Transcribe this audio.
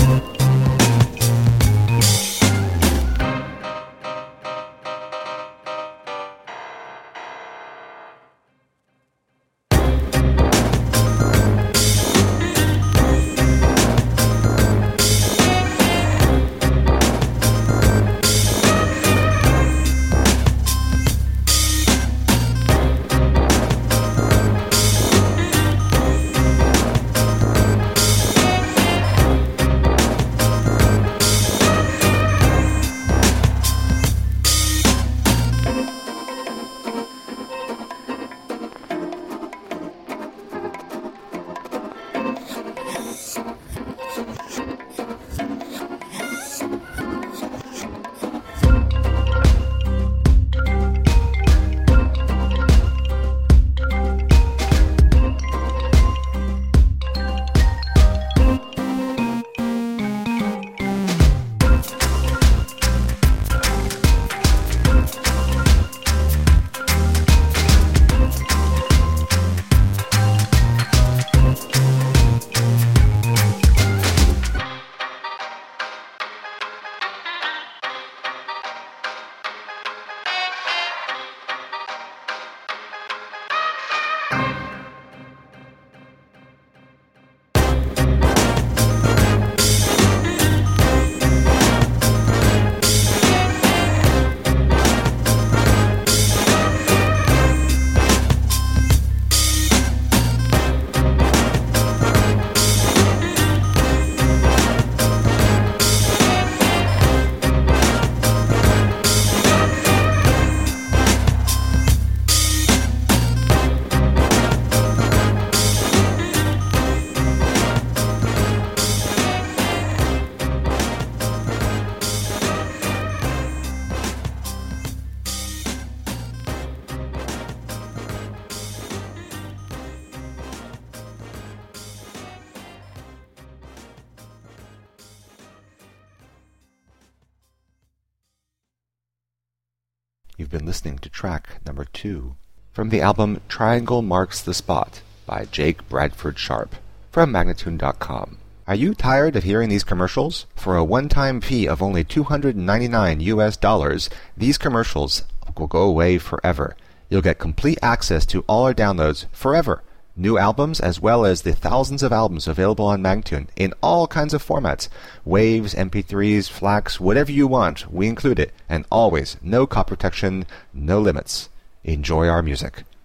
You've been listening to track number 2 from the album Triangle Marks the Spot by Jake Bradford Sharp from Magnatune.com. Are you tired of hearing these commercials? For a one-time fee of only $299 US, these commercials will go away forever. You'll get complete access to all our downloads forever. New albums as well as the thousands of albums available on Magnatune in all kinds of formats. Waves, MP3s, FLACs, whatever you want, we include it. And always, no copy protection, no limits. Enjoy our music.